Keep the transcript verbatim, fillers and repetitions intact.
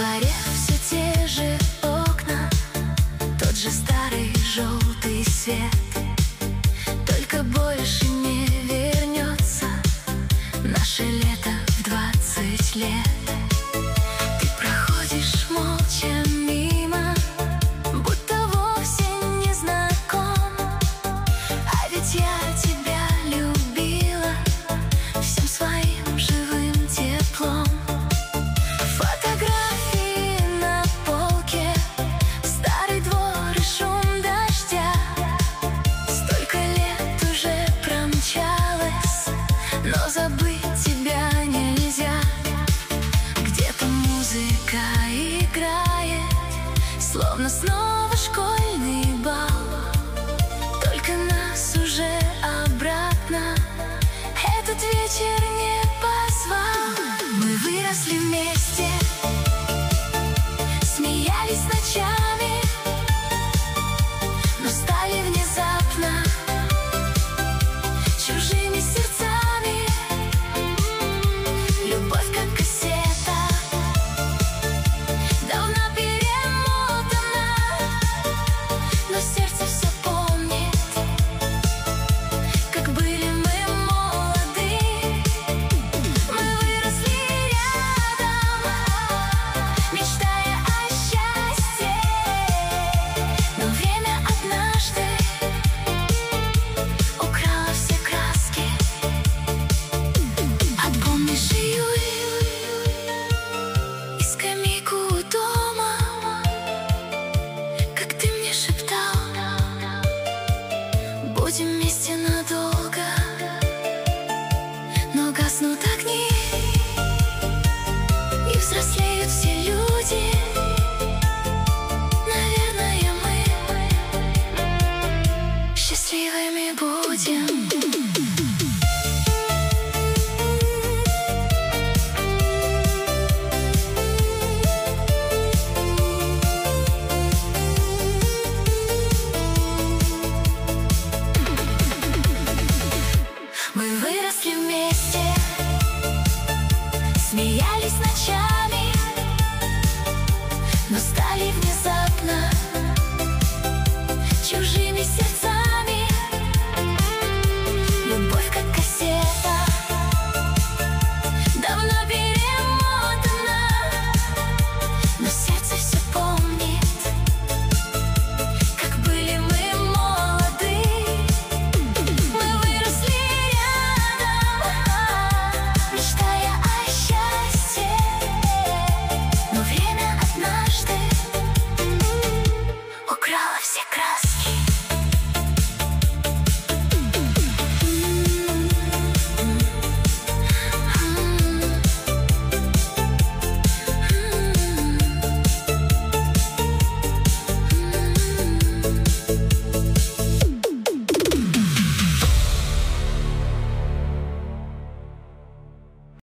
дворе все те же окна, тот же старый желтый свет. Только больше не вернется наше лето в двадцать лет. Ты проходишь молча мимо, будто вовсе не знаком. А ведь я тебя любила всем своим живым теплом. Фотографии на полке, старый двор и шум дождя. Столько лет уже промчалось, но забыть тебя нельзя. Где-то музыка играет, словно снова школьный бал. Только нас уже обратно этот вечер не позвал. Мы выросли вместе, смеялись ночами, но стали внезапно чужими сердцами. Любовь как кассета, давно перемотана, но сердце все помнит, как были мы молоды. Мы выросли рядом, мечтая о счастье, но время однажды украло все краски. А помнишь июль и скамейку у дома, как ты мне шептал: будем вместе надолго. Но гаснут огни, и взрослеют все люди. Наверное, мы счастливыми будем. Мы выросли вместе, смеялись ночами,